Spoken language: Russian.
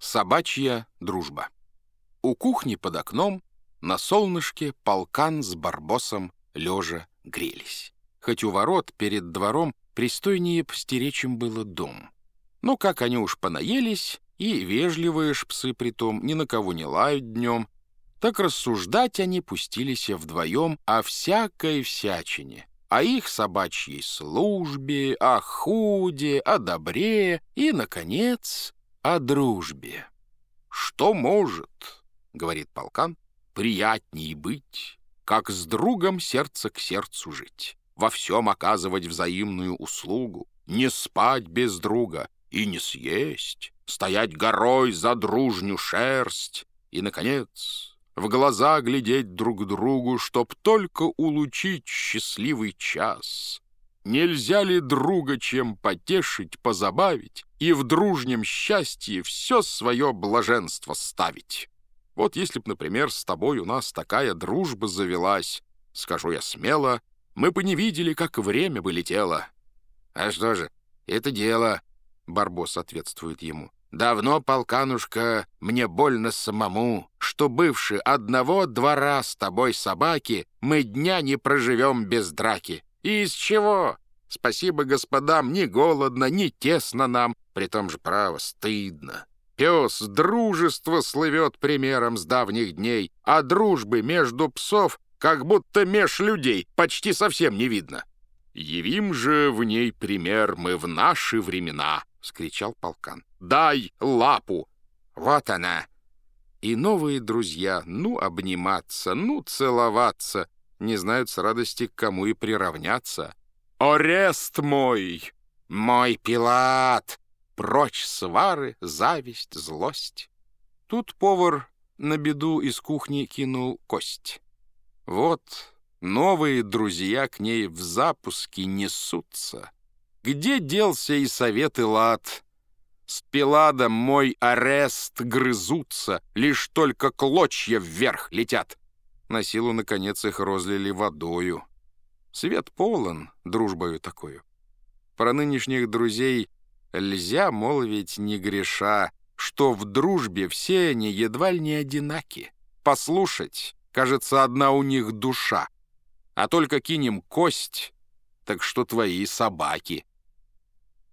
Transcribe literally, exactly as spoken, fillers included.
Собачья дружба. У кухни под окном на солнышке полкан с Барбосом лежа грелись. Хоть у ворот перед двором пристойнее постеречь им было дом. Но как они уж понаелись, и вежливые ж псы притом ни на кого не лают днем, так рассуждать они пустились вдвоем о всякой всячине, о их собачьей службе, о худе, о добре и, наконец, о дружбе. «Что может, — говорит полкан, — приятней быть, как с другом сердце к сердцу жить, во всем оказывать взаимную услугу, не спать без друга и не съесть, стоять горой за дружню шерсть и, наконец, в глаза глядеть друг другу, чтоб только улучить счастливый час. Нельзя ли друга чем потешить, позабавить и в дружнем счастье все свое блаженство ставить? Вот если б, например, с тобой у нас такая дружба завелась, скажу я смело, мы бы не видели, как время бы летело». «А что же, это дело, — Барбос ответствует ему, — давно, полканушка, мне больно самому, что, бывши одного двора с тобой собаки, мы дня не проживем без драки. И из чего? Спасибо господам, ни голодно, ни тесно нам, притом же, право, стыдно. Пес дружество слывет примером с давних дней, а дружбы между псов, как будто меж людей, почти совсем не видно. Явим же в ней пример мы в наши времена, — вскричал полкан. «Дай лапу!» «Вот она!» И новые друзья, ну обниматься, ну целоваться, не знают с радости к кому и приравняться. «Орест мой!» «Мой Пилат!» Прочь свары, зависть, злость. Тут повар на беду из кухни кинул кость. Вот новые друзья к ней в запуске несутся. Где делся и совет и лад? С Пиладом мой Орест грызутся, лишь только клочья вверх летят. На силу, наконец, их розлили водою. Свет полон дружбою такою. Про нынешних друзей льзя молвить не греша, что в дружбе все они едва ли не одинаки. Послушать, кажется, одна у них душа. А только кинем кость, так что твои собаки.